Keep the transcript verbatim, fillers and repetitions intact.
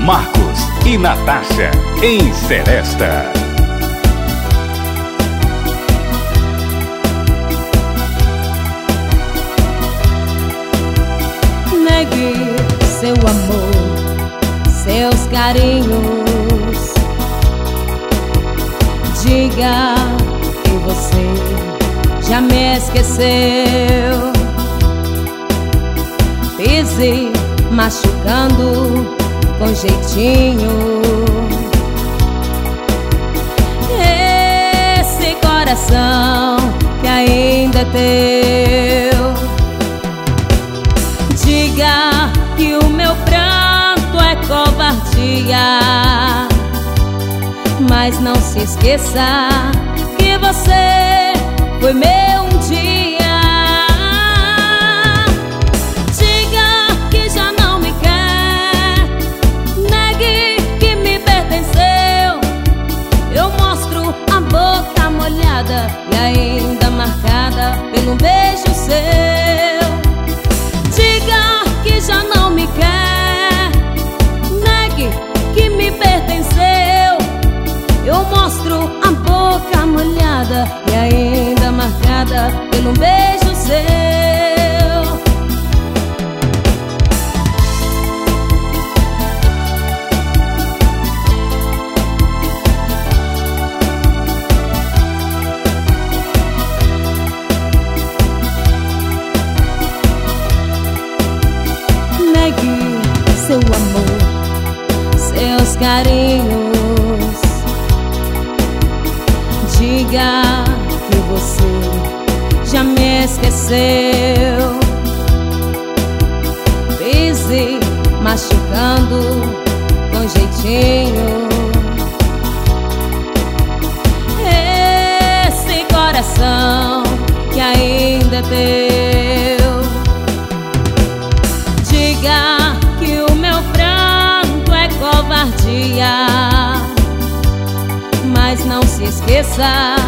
Marcos e Natasha em Seresta. Negue seu amor, seus carinhos. Diga que você já me esqueceu. Pise machucando com jeitinho esse coração que ainda é teu. Diga que o meu pranto é covardia, mas não se esqueça que você foi meu um dia. Diga que já não me quer, negue que me pertenceu. Eu mostro a boca molhada e ainda marcada pelo beijo seu. Diga que já não me quer, negue que me pertenceu. Eu mostro a boca molhada e ainda marcada pelo beijo seu. Negue seu amor, seus carinhos. Diga que você já me esqueceu. Pise machucando com jeitinho esse coração que ainda é teu. Diga que o meu pranto é covardia, mas não se esqueça